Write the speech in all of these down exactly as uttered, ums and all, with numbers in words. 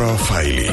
პროფაილი.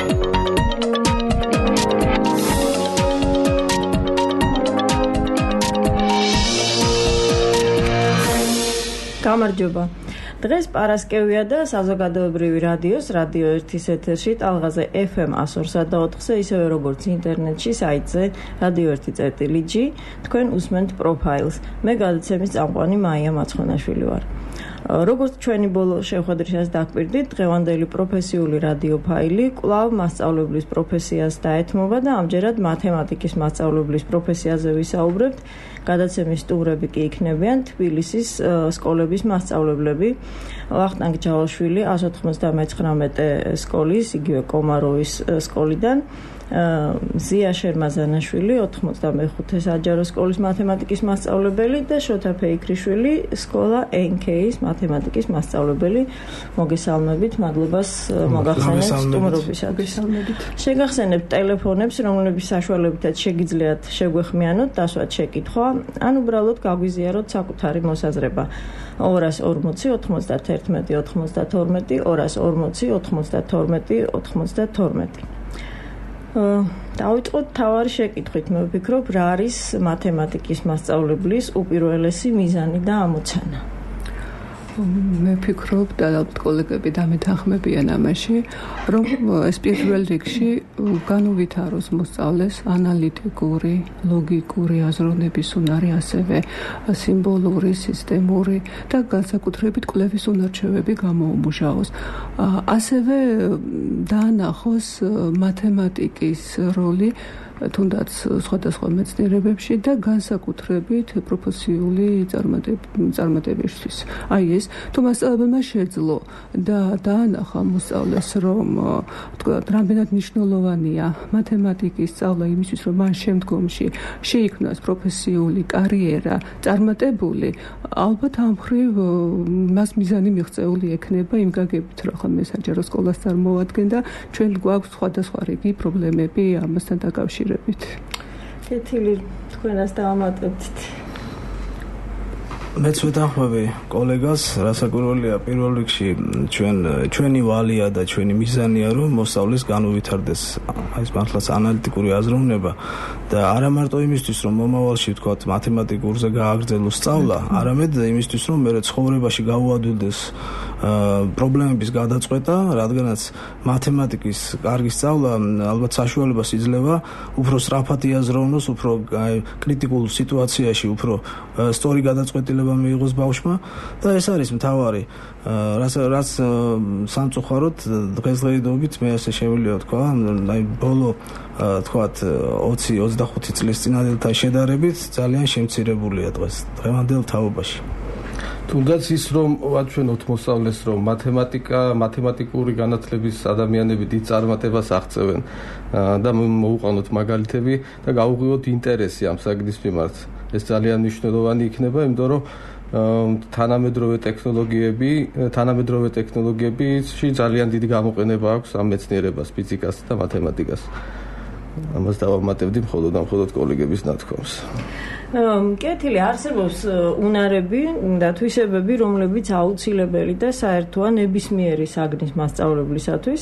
გამარჯობა. დღეს პარასკევია და საზოგადოებრივი რადიოს რადიო ერთის ეთერში ტალღაზე ეფ ემ one oh three point four-ზე ისევე როგორც ინტერნეტში საიტზე რადიო ერთი წერტილი ჯი თქვენ უსმენთ პროფაილს. მე გადაცემის წამყვანი მაია მაცხონაშვილი ვარ. როგორც ჩვენი ბოლო შეხვედრისას დაგვირდით, დღევანდელი პროფესიული რადიო ფაილი კვლავ მასწავლებლის პროფესიას დაეთმობა და ამჯერად მათემატიკის მასწავლებლის პროფესიაზე ვისაუბრებთ. გადაცემის სტუმრები კი იქნებიან თბილისის სკოლების მასწავლებლები. ვახტანგ ჯავალშვილი one ninety-nine სკოლის, იგივე კომაროვის სკოლიდან, ზია შერმაზანაშვილი ninety-five საჯარო სკოლის მათემატიკის მასწავლებელი და შოთა ფეიქრიშვილი სკოლა ენ კეის მათემატიკის მასწავლებელი. მოგესალმებით, მადლობას მოგახსენებთ სტუმრობისათვის. შეგახსენებთ ტელეფონებს, რომლების საშუალებითაც შეგიძლიათ შეგვეხმიანოთ, დასვათ შეკითხვა, ან უბრალოდ გაგვიზიაროთ საკუთარი მოსაზრება. two forty ninety-one ninety-two ninety-two ninety-two. დავიწყოთ თავარი შეკითხვით. მე ვფიქრობ, რა არის მათემატიკის მასწავლებლის უპირველესი მიზანი და ამოცანა? მე ვფიქრობ და კოლეგები დამეთანხმებიან ამაში, რომ ეს პირველ რიგში განუვითაროს მოსწავლეს ანალიტიკური, ლოგიკური აზროვნების უნარი, ასევე სიმბოლური, სისტემური და განსაკუთრებით კვლევის უნარჩვევები გამოუმუშაოს. ასევე დაანახოს მათემატიკის როლი თუნდაც სხვადასხვა მეცნიერებებში და განსაკუთრებით პროფესიული წარმატებისთვის. აი ეს თუ მასწავლებელმა შეძლო და დაანახა მოსწავლეს, რომ თქვა რამდენად მნიშვნელოვანია მათემატიკის სწავლა იმისთვის, რომ მან შემდგომში შეიქმნას პროფესიული კარიერა წარმატებული, ალბათ ამ მხრივ მას მიზანი მიღწეული ექნება იმ გაგებით, რომ ხომ საჯარო სკოლას წარმოადგენდა და ჩვენ გვაქვს სხვადასხვა რიგი პრობლემები ამასთან დაკავშირებით. კეთილი, თქვენას დავამატებთ. მეც ვეთანხმები კოლეგას, რასაკვირველია პირველ რიგში ჩვენ ჩვენი ვალია და ჩვენი მიზანია, რომ მოსწავლის განუვითარდეს ეს მართლაც ანალიტიკური აზროვნება და არა მარტო იმისთვის, რომ მომავალში ვთქვათ მათემატიკურზე გააგრძელოს სწავლა, არამედ იმისთვის, რომ მე ცხოვრებაში გაუადვილდეს პრობლემების გადაწყვეტა, რადგანაც მათემატიკის კარგი სწავლა ალბათ საშუალებას იძლევა უფრო სწრაფად იაზროვნოს, უფრო კრიტიკულ სიტუაციაში უფრო სწორი გადაწყვეტილება მიიღოს ბავშვმა და ეს არის მთავარი, რაც რაც სამწუხაროდ დღესდღეობით მე ასე შემიძლია ვთქვა, აი ბოლო თქვათ twenty twenty-five წლის წინადელთან შედარებით ძალიან შემცირებულია დღეს დღევანდელ თაობაში. თუნდაც ის რომ ვაჩვენოთ მოსწავლეს, რომ მათემატიკა, მათემატიკური განათლების ადამიანები დიდ წარმატებას აღწევენ და მოუყანოთ მაგალითები და გაუღვიოთ ინტერესი ამ საგნის მიმართ. ეს ძალიან მნიშვნელოვანი იქნება, იმიტომ რომ თანამედროვე ტექნოლოგიები, თანამედროვე ტექნოლოგიებში ძალიან დიდი გამოყენება აქვს ამ მეცნიერებას, ფიზიკას და მათემატიკას. ამას დავამატებდი მხოლოდ და მხოლოდ კოლეგების ნათქვამს. კეთილი, არსებობს უნარები და თვისებები, რომლებიც აუცილებელი და საერთოა ნებისმიერი საგნის მასწავლებლისათვის.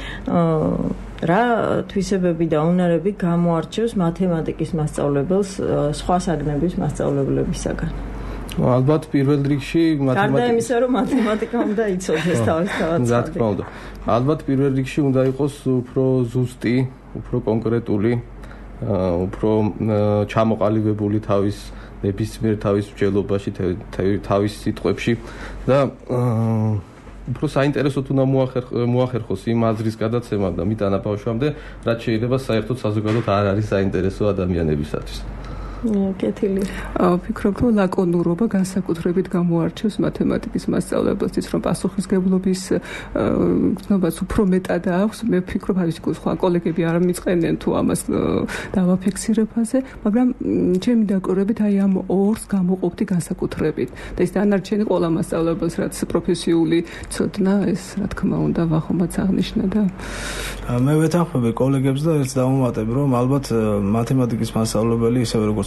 რა თვისებები და უნარები გამოარჩევს მათემატიკის მასწავლებელს სხვა საგნების მასწავლებლებისაგან? ალბათ პირველ რიგში მათემატიკა. გარდა იმისა, რომ მათემატიკა უნდა იცოდეს თავისთავად. რა თქმა უნდა. ალბათ პირველ რიგში უნდა იყოს უფრო ზუსტი, უფრო კონკრეტული, უფრო ჩამოყალიბებული თავის ნებისმიერ თავის მსჯელობაში, თავის სიტყვებში და უფრო საინტერესოდ უნდა მოახერხოს იმ აზრის გადაცემა და მიტანა ბავშვამდე, რაც შეიძლება საერთოდ საზოგადოოდ არ არის საინტერესო ადამიანებისათვის. კეთილი. ვფიქრობ, რომ ლაკონურობა განსაკუთრებით გამოარჩევს მათემატიკის მასწავლებლისთვის, რომ პასუხისმგებლობის გზნობას უფრო მეტად აქვს. მე ვფიქრობ, არის სხვა კოლეგები არ მიწყენიან თუ ამას დავაფიქსირებაზე, მაგრამ ჩემი დაკვირვებით აი ამ ორს გამოყოფდი განსაკუთრებით. და ეს დანარჩენი ყველა მასწავლებელს, რაც პროფესიული ცოდნა, ეს რა თქმა უნდა ვახომაც აღნიშნა და მე ვეთანხმები კოლეგებს და ერთს დავუმატებ, რომ ალბათ მათემატიკის მასწავლებელი ისევე როგორც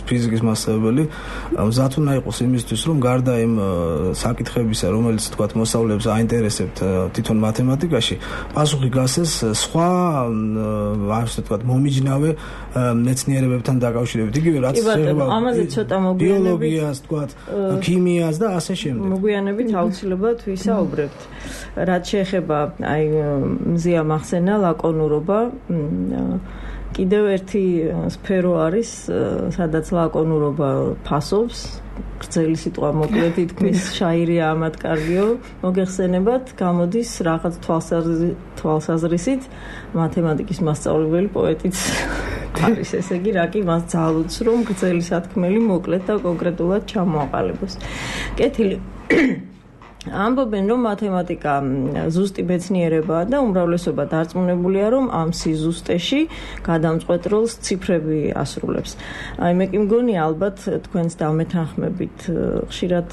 ფიზიკის მასწავლებელი მზად უნდა იყოს იმისთვის, რომ გარდა იმ საკითხებისა, რომელიც თქვა მოსწავლეებს აინტერესებთ თვითონ მათემატიკაში, პასუხი გასცეს სხვა, ასე ვთქვათ, მომიჯნავე მეცნიერებებთან დაკავშირებით. იგივე რაც შეიძლება ამაზე ცოტა მოგვიანებით ბიოლოგიას, თქვათ, ქიმიას და ასე შემდეგ. მოგვიანებით აუცილებლად ვისაუბრებთ. რაც შეეხება აი მზია მახსენა ლაკონურობა, კიდევ ერთი სფერო არის, სადაც ლაკონურობა ფასობს. გრძელი სიტყვა მოკლედ ითქმის შაირია ამათ კარგიო, მოგეხსენებათ, გამოდის რაღაც თვალსაზრისით მათემატიკის მასწავლებელი პოეტიც არის, ესე იგი, რა კი მას ძალუძს, რომ გრძელი სათქმელი მოკლედ და კონკრეტულად ჩამოაყალიბოს. კეთილი ამბობენ, რომ მათემატიკა ზუსტი მეცნიერებაა და უმრავლესობა დარწმუნებულია, რომ ამ სიზუსტეში გადამწყვეტ როლს ციფრები ასრულებს. აი მე კი მგონი ალბათ თქვენს დამეთანხმებით ხშირად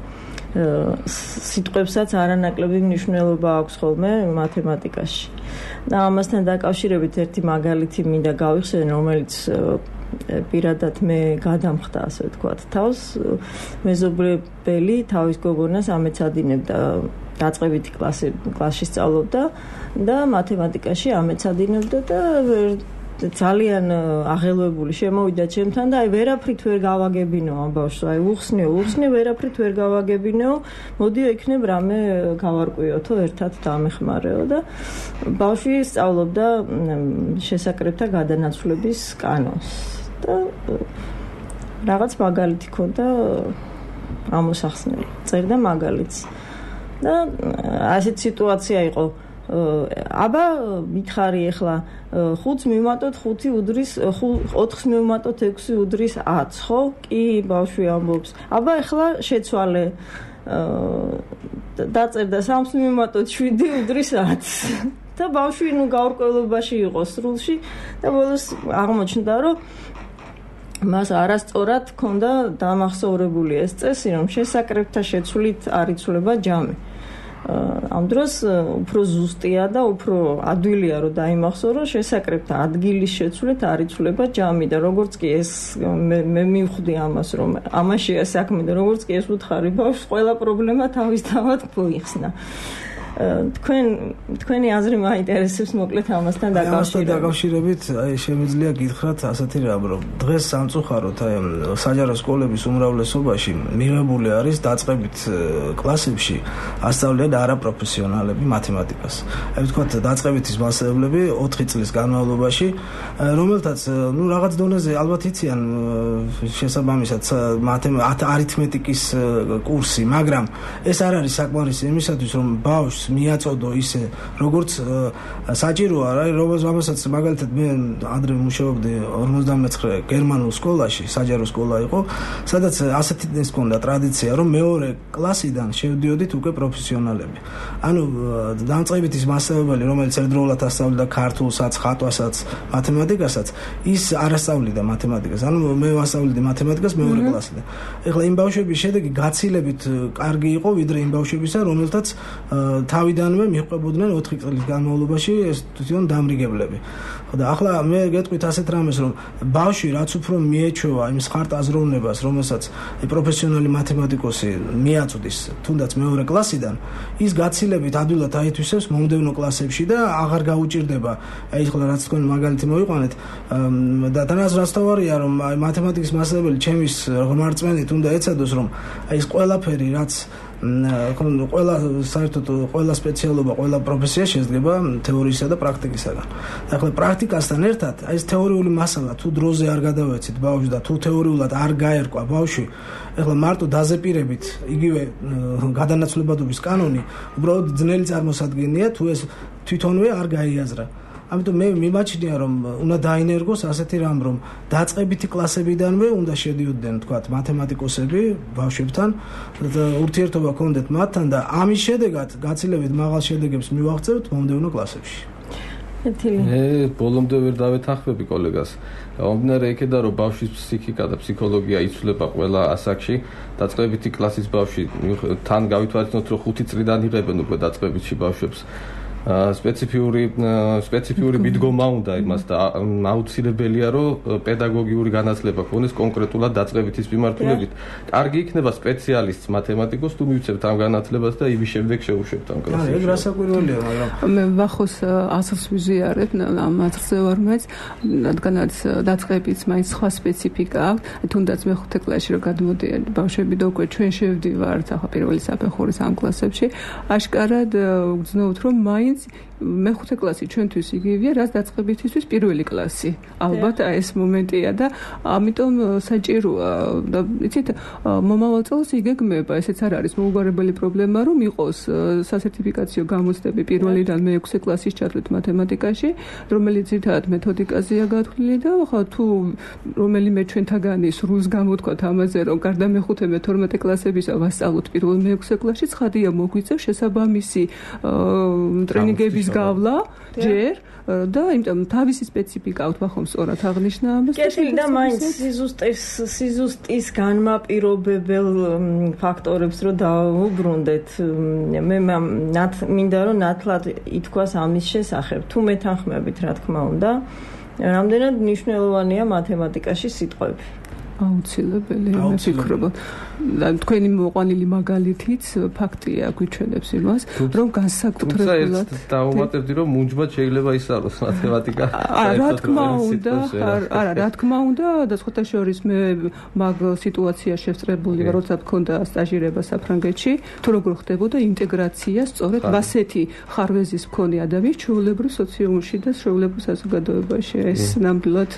სიტყვებსაც არანაკლები მნიშვნელობა აქვს ხოლმე მათემატიკაში. და ამასთან დაკავშირებით ერთი მაგალითი მინდა გავიხსენო, რომელიც პირადად მე გადამხდა, ასე ვთქვათ, თავს. მეზობლებელი თავის გოგონას ამეცადინებდა, დაწყებითი კლასი კლასში სწავლობდა და მათემატიკაში ამეცადინებდა და ძალიან აღელვებული შემოვიდა ჩემთან და აი ვერაფრით ვერ გავაგებინო ამ ბავშვს, აი უხსნიო, უხსნიო, ვერაფრით ვერ გავაგებინო, მოდიო იქნებ რამე გავარკვიოთო, ერთად დამეხმარეო და ბავშვი სწავლობდა შესაკრებთა გადანაცვლების კანონს და რაღაც მაგალითი ქონდა ამოსახსნელი, წერდა მაგალითს და ასეთ სიტუაცია იყო. აბა მითხარი ახლა ხუთს მივუმატოთ ხუთი უდრის ოთხს მივუმატოთ ექვსი უდრის ათს, ხო? კი, ბავშვი ამბობს. აბა ახლა შეცვალე დაწერდა სამს მივუმატოთ შვიდი უდრის ათს. და ბავშვი ნუ გაურკვევლობაში იყო სრულში და ბოლოს აღმოჩნდა, რომ მას არასწორად ჰქონდა დამახსოვრებული ეს წესი, რომ შესაკრებთა შეცვლით არ იცვლება ჯამი. ამ დროს უფრო ზუსტია და უფრო ადვილია, რომ დაიმახსოვრო, შესაკრებთა ადგილის შეცვლით არ იცვლება ჯამი და როგორც კი ეს მე მივხვდი ამას, რომ ამაშია საქმე და როგორც კი ეს უთხარი ბავშვს, ყველა პრობლემა თავისთავად მოიხსნა. თქვენ თქვენი აზრი მაინტერესებს მოკლედ ამასთან დაკავშირებით. დაკავშირებით, აი შემიძლია გითხრათ ასეთი რამ, რომ დღეს სამწუხაროდ აი საჯარო სკოლების უმრავლესობაში მიღებული არის დაწყებით კლასებში ასწავლიან არაპროფესიონალები მათემატიკას. აი ვთქვათ, დაწყებითი მასწავლებლები ოთხი წლის განმავლობაში, რომელთაც ნუ რაღაც დონეზე ალბათ იციან შესაბამისად არითმეტიკის კურსი, მაგრამ ეს არ არის საკმარისი იმისათვის, რომ ბავშვს მიაწოდო ისე, როგორც საჭიროა, რა, რომელსაც მაგალითად მე ადრე მუშაობდი ორმოცდამეცხრე გერმანულ სკოლაში, საჯარო სკოლა იყო, სადაც ასეთი ის ჰქონდა ტრადიცია, რომ მეორე კლასიდან შევდიოდით უკვე პროფესიონალები. ანუ დამწყებითი მასწავლებელი, რომელიც ერთდროულად ასწავლიდა ქართულსაც, ხატვასაც, მათემატიკასაც, ის არ ასწავლიდა მათემატიკას. ანუ მე ვასწავლდი მათემატიკას მეორე კლასიდან. ეხლა იმ ბავშვების შედეგი გაცილებით კარგი იყო, ვიდრე იმ ბავშვებისა, რომელთაც თავიდანვე მიყვებოდნენ ოთხი წლის განმავლობაში ეს თვითონ დამრიგებლები. და ახლა მე გეტყვით ასეთ რამეს, რომ ბავშვი რაც უფრო მიეჩვევა იმ სხარტ აზროვნებას, რომელსაც პროფესიონალი მათემატიკოსი მიაწვდის, თუნდაც მეორე კლასიდან, ის გაცილებით ადვილად აითვისებს მომდევნო კლასებში და აღარ გაუჭირდება. აი ახლა რაც თქვენ მაგალითი მოიყვანეთ და თანაც რაც თავარია, რომ მათემატიკის მასწავლებელი ჩემის ღმერთწმენით უნდა ეცადოს, რომ აი ეს ყველაფერი რაც ყველა საერთოდ ყველა სპეციალობა, ყველა პროფესია შედგება თეორიისა და პრაქტიკისაგან. და ახლა პრაქტიკასთან ერთად, აი ეს თეორიული მასალა თუ დროზე არ გადავეცით ბავშვს და თუ თეორიულად არ გაერკვა ბავშვი, ახლა მარტო დაზეპირებით იგივე გადანაცვლებადობის კანონი უბრალოდ ძნელი წარმოსადგენია, თუ ეს თვითონვე არ გაიაზრა. ამიტომ მე მიმაჩნია, რომ უნდა დაინერგოს ასეთი რამ, რომ დაწყებითი კლასებიდანვე უნდა შედიოდნენ, თქვათ, მათემატიკოსები ბავშვებთან და ურთიერთობა ჰქონდეთ მათთან და ამის შედეგად გაცილებით მაღალ შედეგებს მივაღწევთ მომდევნო კლასებში. მე ბოლომდე ვერ დავეთანხმები კოლეგას. მომდინარე იქედან, რომ ბავშვის ფსიქიკა და ფსიქოლოგია იცვლება ყველა ასაკში, დაწყებითი კლასის ბავშვი თან გავითვალისწინოთ, რომ ხუთი წლიდან იღებენ უკვე დაწყებითში ბავშვებს. სპეციფიური სპეციფიური მიდგომა უნდა იმას და აუცილებელია რომ პედაგოგიური განათლება ქონდეს კონკრეტულად დაწყებითის მიმართულებით. კარგი იქნება სპეციალისტს მათემატიკოს თუ მივცემთ ამ განათლებას და იმის შემდეგ შევუშვებთ ამ კლასში. ეგ რასაკვირველია, მაგრამ მე ვახოს აზრს ვიზიარებ ამ აზრზე ვარ მეც, რადგანაც დაწყებითს მაინც სხვა სპეციფიკა აქვს. თუნდაც მეხუთე კლასში რომ გადმოდიან ბავშვები და უკვე ჩვენ შევდივართ ახლა პირველი საფეხურის ამ კლასებში, აშკარად ვგრძნობთ რომ მაინც მეხუთე კლასი ჩვენთვის იგივეა, რაც დაწყებითისთვის პირველი კლასი. ალბათ ეს მომენტია და ამიტომ საჭიროა და იცით მომავალ წელს იგეგმება, ესეც არ არის მოუგვარებელი პრობლემა, რომ იყოს სასერტიფიკაციო გამოცდები პირველიდან მეექვსე კლასის ჩათვლით მათემატიკაში, რომელიც ძირითადად მეთოდიკაზეა გათვლილი და ხა თუ რომელიმე ჩვენთაგანი სრულს გამოთქვათ ამაზე, რომ გარდა მეხუთე მეთორმეტე კლასებისა ვასწავლოთ პირველ მეექვსე კლასში, ცხადია მოგვიწევს შესაბამისი ტრენინგების გავლა ჯერ და იმიტომ თავისი სპეციფიკა აქვს ვახომ სწორად აღნიშნა ამას. კეთილი და მაინც სიზუსტის სიზუსტის განმაპირობებელ ფაქტორებს რო დაუბრუნდეთ. მე მინდა რომ ნათლად ითქვას ამის შესახებ. თუ მეთანხმებით, რა თქმა უნდა, რამდენად მნიშვნელოვანია მათემატიკაში სიტყვები. აუცილებელი, მე ვფიქრობ. თქვენი მოყვანილი მაგალითიც ფაქტია, გვიჩვენებს იმას, რომ განსაკუთრებულად დაუმატებდი, რომ მუნჯბად შეიძლება ისწავლოს მათემატიკა. რა თქმა უნდა, არა, რა თქმა უნდა, და სხვათა შორის მე მაგ სიტუაციაში შევწრებული ვარ, როცა მქონდა სტაჟირება საფრანგეთში, თუ როგორ ხდებოდა ინტეგრაცია სწორედ ასეთი ხარვეზის მქონე ადამიანის ჩვეულებრივ სოციუმში და ჩვეულებრივ საზოგადოებაში. ეს ნამდვილად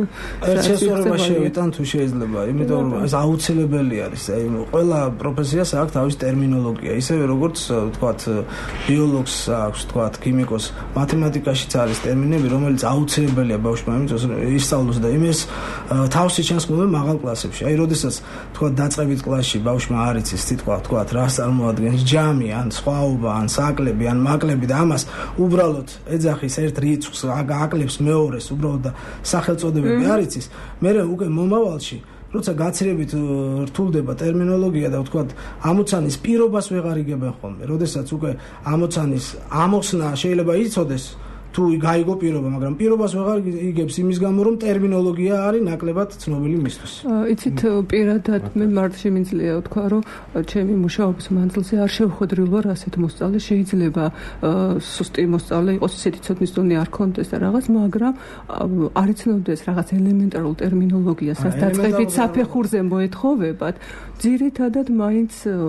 შესაძლოა შევიტან თუ შეიძლება, იმიტომ რომ ეს აუცილებელი არის. აი ყველა პროფესიას აქვს თავისი ტერმინოლოგია, ისევე როგორც ვთქვათ ბიოლოგს აქვს, ვთქვათ ქიმიკოს, მათემატიკაშიც არის ტერმინები, რომელიც აუცილებელია ბავშვმა იმითოს ისწავლოს და იმის თავში ჩანს ხოლმე მაღალ კლასებში. აი როდესაც ვთქვათ დაწყებით კლასში ბავშვმა არ იცის სიტყვა, ვთქვათ რას წარმოადგენს ჯამი, ან სხვაობა, ან საკლები, ან მაკლები და ამას უბრალოდ ეძახის ერთ რიცხვს, აკლებს მეორეს, უბრალოდ და სახელწოდებები არ იცის, მერე უკვე მომავალში როცა გაცილებით რთულდება ტერმინოლოგია და ვთქვათ ამოცანის პირობას ვეღარ იგებენ ხოლმე. როდესაც უკვე ამოცანის ამოხსნა შეიძლება იცოდეს თუ გაიგო პირობა, მაგრამ პირობას ვეღარ იგებს იმის გამო, რომ ტერმინოლოგია არის ნაკლებად ცნობილი მისთვის. იცით, პირადად მე მარტო შემიძლია ვთქვა, რომ ჩემი მუშაობის მანძილზე არ შევხვედრილ ვარ ასეთ მოსწავლეს, შეიძლება სუსტი მოსწავლე იყოს, ისეთი ცოდნის დონე არ ქონდეს და რაღაც, მაგრამ არ იცნობდეს რაღაც ელემენტარულ ტერმინოლოგიას, რაც დაწყებით საფეხურზე მოეთხოვებათ. ძირითადად მაინც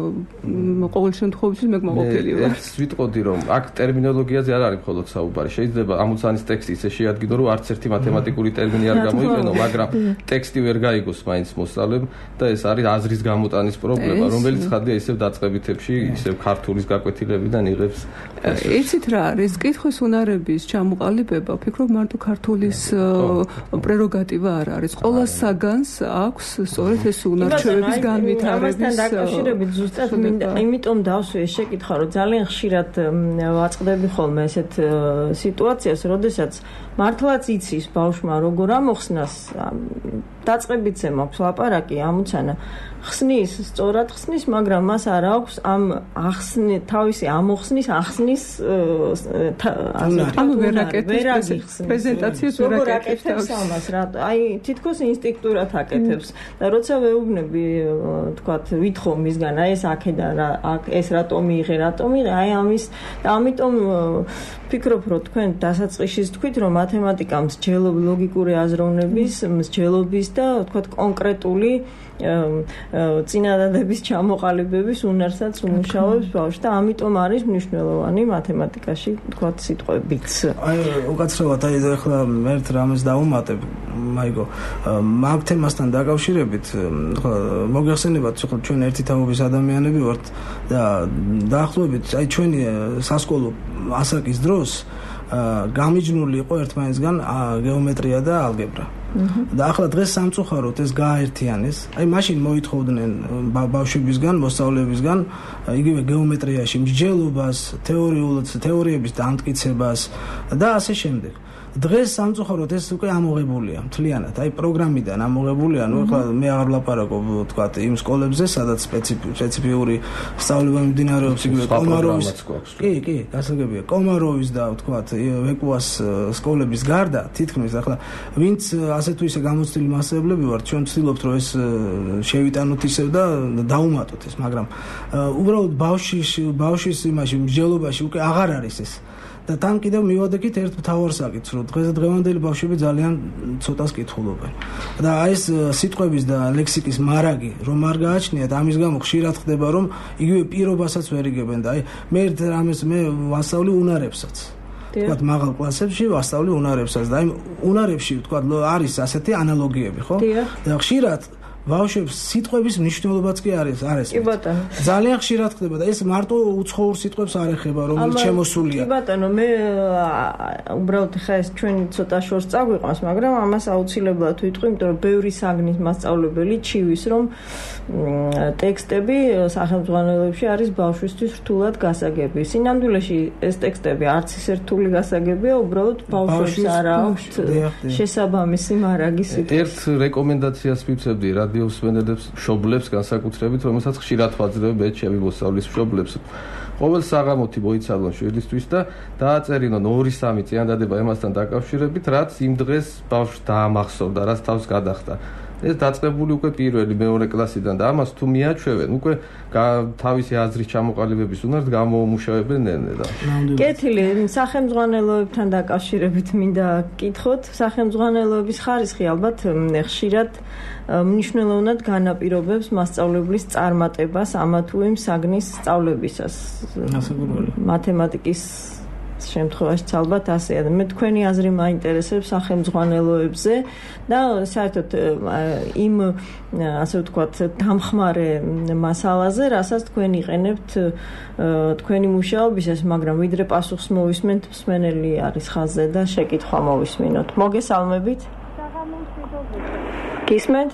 ყოველ შემთხვევაში მე გმოყოფილი ვარ. ეს ვიტყოდი, რომ აქ ტერმინოლოგიაზე არ არის მხოლოდ საუბარი. შეიძლება ამოცანის ტექსტი ისე შეადგინო, რომ არც ერთი მათემატიკური ტერმინი არ გამოიყენო, მაგრამ ტექსტი ვერ გაიგოს მაინც მოსწავლემ და ეს არის აზრის გამოტანის პრობლემა, რომელიც ხადია ისევ დაწყებითებში, ისევ ქართულის გაკვეთილებიდან იღებს. იცით რა არის, კითხვის უნარების ჩამოყალიბება, ვფიქრობ მარტო ქართულის პრეროგატივა არ არის. ყველა საგანს აქვს სწორედ ეს უნარჩვევების განვითარების. ამასთან დაკავშირებით ზუსტად იმიტომ დავსვი ეს შეკითხვა, რომ ძალიან ხშირად ვაწყდები ხოლმე ესეთ სიტუაციას, როდესაც მართლაც იცის ბავშვმა როგორ ამოხსნას, დაწყებითზე მაქვს ლაპარაკი, ამოცანა ხსნის, სწორად ხსნის, მაგრამ მას არ აქვს ამ ახსნი თავისი ამოხსნის ახსნის ანუ ვერ აკეთებს პრეზენტაციას ვერ აკეთებს ამას რა აი თითქოს ინსტინქტურად აკეთებს და როცა ვეუბნები თქვათ ვითხოვ მისგან აი ეს აქედან რა ეს რატომ მიიღე რატომ მიიღე აი ამის და ამიტომ ფიქრობ რომ თქვენ დასაწყისში თქვით რომ მათემატიკა მსჯელობ ლოგიკური აზროვნების მსჯელობის და თქვათ კონკრეტული წინადადების ჩამოყალიბების უნარსაც უმუშავებს ბავშვს და ამიტომ არის მნიშვნელოვანი მათემატიკაში თქვათ სიტყვებიც. აი უკაცრავად აი ახლა ერთ რამეს დავუმატებ მაიგო მაგ თემასთან დაკავშირებით მოგეხსენებათ ხო ჩვენ ერთი თაობის ადამიანები ვართ და დაახლოებით აი ჩვენი სასკოლო ასაკის დროს გამიჯნული იყო ერთმანეთსგან გეომეტრია და ალგებრა. და ახლა დღეს სამწუხაროდ ეს გააერთიანეს. აი მაშინ მოითხოვდნენ ბავშვებისგან, მოსწავლეებისგან იგივე გეომეტრიაში მსჯელობას, თეორიულ თეორიების დამტკიცებას და ასე შემდეგ. დღეს სამწუხაროდ ეს უკვე ამოღებულია მთლიანად. აი პროგრამიდან ამოღებულია, ну ახლა მე აღარ ვლაპარაკობ თქვა იმ სკოლებზე, სადაც სპეციფიური სწავლება მიმდინარეობს იგივე კომაროვის. კი, კი, გასაგებია. კომაროვის და თქვა ვეკუას სკოლების გარდა, თითქმის ახლა ვინც ასე თუ ისე გამოცდილი მასწავლებლები ვართ, ჩვენ ვცდილობთ რომ ეს შევიტანოთ ისევ და დაუმატოთ ეს, მაგრამ უბრალოდ ბავშვის ბავშვის იმაში მსჯელობაში უკვე აღარ არის ეს. და თან კიდევ მივადექით ერთ მთავარ საკითხს, რომ დღესდღევანდელი ბავშვები ძალიან ცოტას კითხულობენ. და აი ეს სიტყვების და ლექსიკის მარაგი რომ არ გააჩნიათ, ამის გამო ხშირად ხდება, რომ იგივე პირობასაც ვერ იგებენ და აი მე ერთ რამეს მე ვასწავლი უნარებსაც. თქვათ მაღალ კლასებში ვასწავლი უნარებსაც და აი უნარებში თქვათ არის ასეთი ანალოგიები, ხო? და ხშირად ბავშვებს სიტყვების მნიშვნელობაც კი არის, არის. კი ბატონო. ძალიან ხშირად ხდება და ეს მარტო უცხოურ სიტყვებს არ ეხება, რომელიც შემოსულია. კი ბატონო, მე უბრალოდ ხა ეს ჩვენ ცოტა შორს წაგვიყვანს, მაგრამ ამას აუცილებლად ვიტყვი, იმიტომ რომ ბევრი საგნის მასწავლებელი ჩივის, რომ ტექსტები სახელმძღვანელოებში არის ბავშვისთვის რთულად გასაგები. სინამდვილეში ეს ტექსტები არც ისე რთული გასაგებია, უბრალოდ ბავშვებს არ აქვს შესაბამისი მარაგის სიტყვა. ერთ რეკომენდაციას მივცემდი რა მშობლებს, მშობლებს განსაკუთრებით, რომელსაც ხშირად ვაძლევებ მე ჩემი მოსწავლის მშობლებს. ყოველ საღამოთი მოიცადონ შვილისთვის და დააწერინონ ორი სამი წინადადება ემასთან დაკავშირებით, რაც იმ დღეს ბავშვს დაამახსოვრდა, რაც თავს გადახდა. ეს დაწყებული უკვე პირველი მეორე კლასიდან და ამას თუ მიაჩვევენ, უკვე თავისი აზრის ჩამოყალიბების უნარს გამოუმუშავებენ და. კეთილი, სახელმძღვანელოებთან დაკავშირებით მინდა გკითხოთ, სახელმძღვანელოების ხარისხი ალბათ ხშირად მნიშვნელოვნად განაპირობებს მასწავლებლის წარმატებას ამა თუ იმ საგნის სწავლებისას. მათემატიკის შემთხვევაში ალბათ ასეა. მე თქვენი აზრი მაინტერესებს სახელმძღვანელოებზე და საერთოდ იმ ასე ვთქვათ დამხმარე მასალაზე, რასაც თქვენ იყენებთ თქვენი მუშაობისას, მაგრამ ვიდრე პასუხს მოვისმენთ, მსმენელი არის ხაზზე და შეკითხვა მოვისმინოთ. მოგესალმებით. გისმენთ?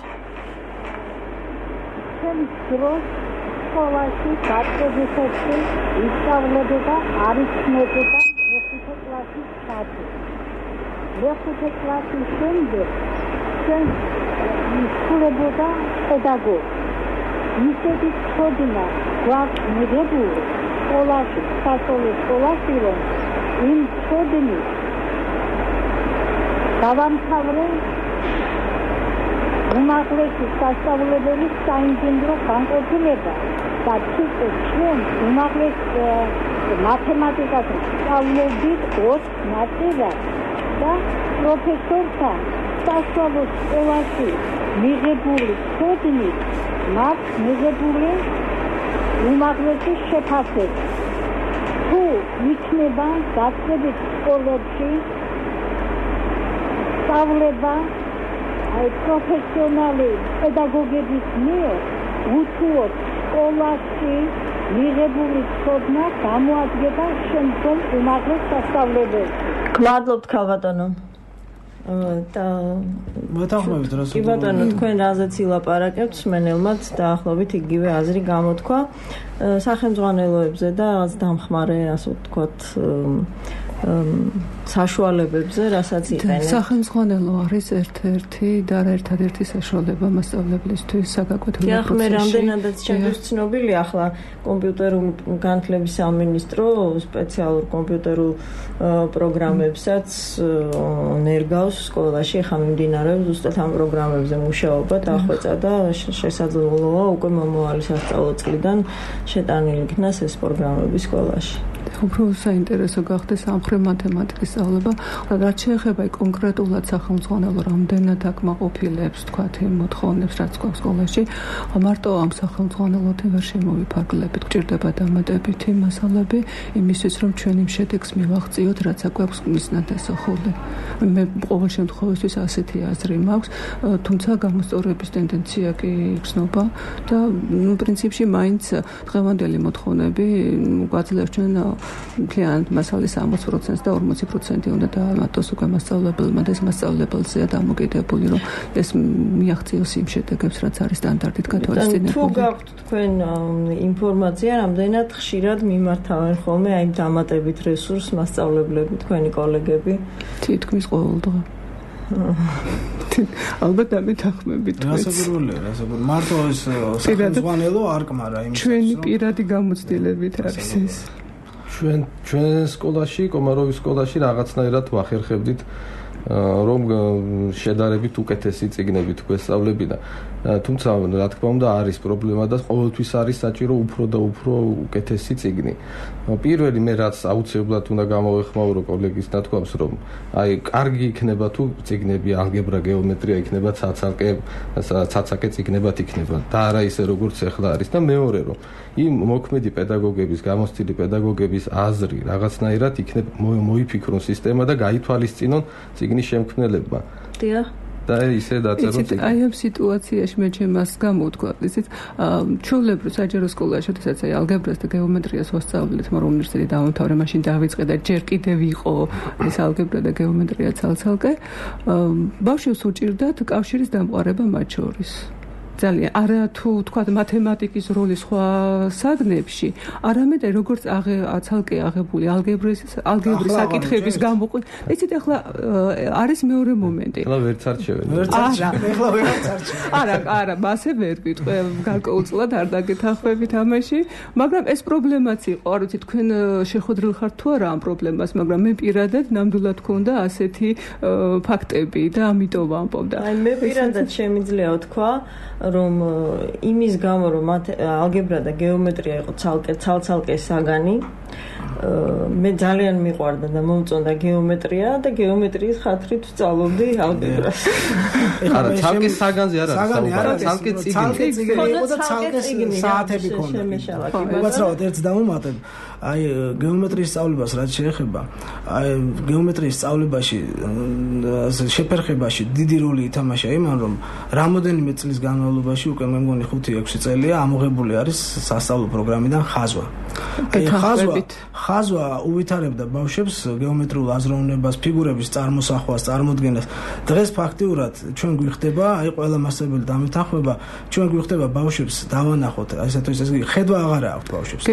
ჩემს დროს სკოლაში დაწყებითებში ისწავლებოდა არითმეტიკა მეხუთე კლასის ჩათი. მეხუთე კლასის შემდეგ ჩვენ ისწავლებოდა პედაგოგი. ისეთი ცოდნა გვაქვს მიღებული სკოლაში, სასწავლო სკოლაში, რომ იმ ცოდნით დავამთავრე უმაღლესი სასწავლებელი საინჟინრო განყოფილება და თვითონ ჩვენ უმაღლეს მათემატიკას სწავლობდით ოთხ ნაწილად და პროფესორთან სასწავლო სკოლაში მიღებული ცოდნით მათ მიღებული უმაღლესი შეფასება. თუ იქნება დაწყებით სკოლებში სწავლება აი პროფესიონალი პედაგოგების მიერ უთუოდ სკოლაში მიღებული ცოდნა გამოადგება შემდგომ უმაღლეს სასწავლებელში. გმადლობთ ქალბატონო. და მეთანხმებით რას კი ბატონო, თქვენ რაზეც ილაპარაკებთ, მსმენელმაც დაახლოებით იგივე აზრი გამოთქვა სახელმძღვანელოებზე და რაც დამხმარე, ასე ვთქვათ, საშუალებებზე, რასაც იყენებთ. სახელმძღვანელო არის ერთ-ერთი და ერთადერთი საშუალება მასწავლებლისთვის საგაკვეთილო პროცესში. ახლა მე რამდენადაც ჩემთვის ცნობილი, ახლა კომპიუტერულ განათლების სამინისტრო სპეციალურ კომპიუტერულ პროგრამებსაც ნერგავს სკოლაში, ახლა მიმდინარეობს ზუსტად ამ პროგრამებზე მუშაობა დახვეწა და შესაძლოა უკვე მომავალი სასწავლო წლიდან შეტანილი იქნას ეს პროგრამები სკოლაში. უფრო საინტერესო გახდეს სამხრე მათემატიკის სწავლება, რაც შეეხება კონკრეტულად სახელმძღვანელო რამდენად აკმაყოფილებს თქვათ იმ მოთხოვნებს, რაც გვაქვს სკოლაში, მარტო ამ სახელმძღვანელოთი ვერ შემოვიფარგლებით. გჭირდება დამატებითი მასალები იმისთვის, რომ ჩვენ იმ შედეგს მივაღწიოთ, რაც აქვთ მისნად დასახული. მე ყოველ შემთხვევაში ასეთი აზრი მაქვს, თუმცა გამოსწორების ტენდენცია კი იგრძნობა და ნუ პრინციპში მაინც დღევანდელი მოთხოვნები გვაძლევს ჩვენ მთლიანად მასალის სამოცი პროცენტს და ორმოცი პროცენტი უნდა დაამატოს უკვე მასწავლებელმა და ეს მასწავლებელზეა დამოკიდებული, რომ ეს მიაღწიოს იმ შედეგებს, რაც არის სტანდარტით გათვალისწინებული. თუ გაქვთ თქვენ ინფორმაცია, რამდენად ხშირად მიმართავენ ხოლმე აი ამ დამატებით რესურს მასწავლებლები, თქვენი კოლეგები? თითქმის ყოველდღე. ალბათ დამეთანხმებით. რასაკვირველია, რასაკვირველია. მარტო ეს სახელმძღვანელო არ კმარა იმის. ჩვენი პირადი გამოცდილებით არის ეს. ჩვენ ჩვენ სკოლაში, კომაროვის სკოლაში რაღაცნაირად ვახერხებდით რომ შედარებით უკეთესი წიგნებით გვესწავლებინა. თუმცა რა თქმა უნდა არის პრობლემა და ყოველთვის არის საჭირო უფრო და უფრო უკეთესი წიგნი. პირველი მე რაც აუცილებლად უნდა გამოვეხმაურო კოლეგის ნათქვამს, რომ აი კარგი იქნება თუ წიგნები ალგებრა, გეომეტრია იქნება ცალცალკე ცალცალკე წიგნებად იქნება და არა ისე როგორც ახლა არის და მეორე რომ იმ მოქმედი პედაგოგების, გამოცდილი პედაგოგების აზრი რაღაცნაირად იქნება მოიფიქრონ სისტემა და გაითვალისწინონ წიგნის შემქმნელებმა. დიახ. და ისე დაწეროთ. აი ამ სიტუაციაში მე ჩემს გამოვთქვა, ისიც ჩვეულებრივ საჯარო სკოლაში, შესაძაც აი ალგებრას და გეომეტრიას ვასწავლეთ, მაგრამ უნივერსიტეტი დავამთავრე, მაშინ დავიწყე და ჯერ კიდევ იყო ეს ალგებრა და გეომეტრია ცალ-ცალკე. ბავშვებს უჭირდათ კავშირის დამყარება მათ შორის. ძალიან არა თუ თქვა მათემატიკის როლი სხვა საგნებში, არამედ როგორც ცალკე აღებული ალგებრის ალგებრის საკითხების გამოყვანა. იცით ახლა არის მეორე მომენტი. ახლა ვერც არჩევენ. არა, ახლა ვერც არჩევენ. არა, არა, მასე ვერ გიტყვე, გარკვეულწილად არ დაგეთანხმებით ამაში, მაგრამ ეს პრობლემაც იყო, არ ვიცი თქვენ შეხვედრილ ხართ თუ არა ამ პრობლემას, მაგრამ მე პირადად ნამდვილად მქონდა ასეთი ფაქტები და ამიტომ ვამბობდა. აი მე პირადად შემიძლია ვთქვა, რომ იმის გამო რომ ალგებრა და გეომეტრია იყო ცალკე ცალ-ცალკე საგანი, მე ძალიან მიყვარდა და მომწონდა გეომეტრია და გეომეტრიის ხათრით ვსწავლობდი ალგებრას. არა, ცალკე საგანზე არა, არა, ცალკე წიგნი. ცალკე წიგნი იყო და ცალკე საათები ქონდა. უბრალოდ ერთ დავუმატებ. აი გეომეტრიის სწავლებას რაც შეეხება, აი გეომეტრიის სწავლებაში შეფერხებაში დიდი როლი ითამაშა იმან, რომ რამოდენიმე წლის განმავლობაში, უკვე მე მგონი ხუთი ექვსი წელია ამოღებული არის სასწავლო პროგრამიდან ხაზვა. აი ხაზვა ხაზვა უვითარებდა ბავშვებს გეომეტრიულ აზროვნებას, ფიგურების წარმოსახვას, წარმოდგენას. დღეს ფაქტიურად ჩვენ გვიხდება, აი ყველა მასწავლებელი დამეთანხმება, ჩვენ გვიხდება ბავშვებს დავანახოთ, ასე თუ ისე ხედვა აღარა აქვს ბავშვებს.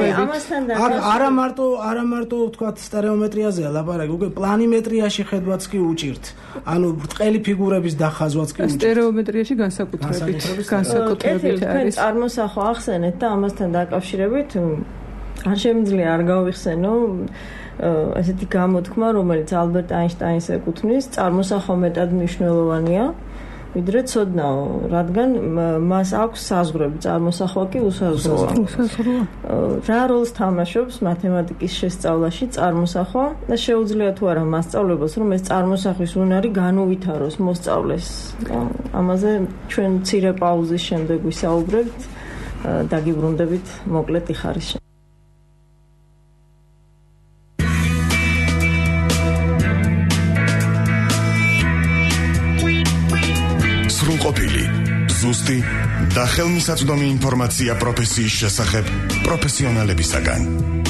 არა მარტო არა მარტო ვთქვათ სტერეომეტრიაზეა ლაპარაკი, უკვე პლანიმეტრიაში ხედვაც კი უჭირთ. ანუ ბრტყელი ფიგურების დახაზვაც კი უჭირთ. სტერეომეტრიაში განსაკუთრებით განსაკუთრებით არის. წარმოსახვა ახსენეთ და ამასთან დაკავშირებით არ შემიძლია არ გავიხსენო ესეთი გამოთქმა, რომელიც ალბერტ აინშტაინს ეკუთვნის, წარმოსახვა მეტად მნიშვნელოვანია ვიდრე ცოდნაო, რადგან მას აქვს საზღვრები, წარმოსახვა კი უსაზღროა. უსაზღროა. რა როლს თამაშობს მათემატიკის შესწავლაში წარმოსახვა და შეუძლია თუ არა მასწავლებელს, რომ ეს წარმოსახვის უნარი განუვითაროს მოსწავლეს. ამაზე ჩვენ მცირე პაუზის შემდეგ ვისაუბრებთ, დაგიბრუნდებით მოკლედ იხარის. ყოფილი, ზუსტი და ხელმისაწვდომი ინფორმაცია პროფესიის შესახებ პროფესიონალებისაგან.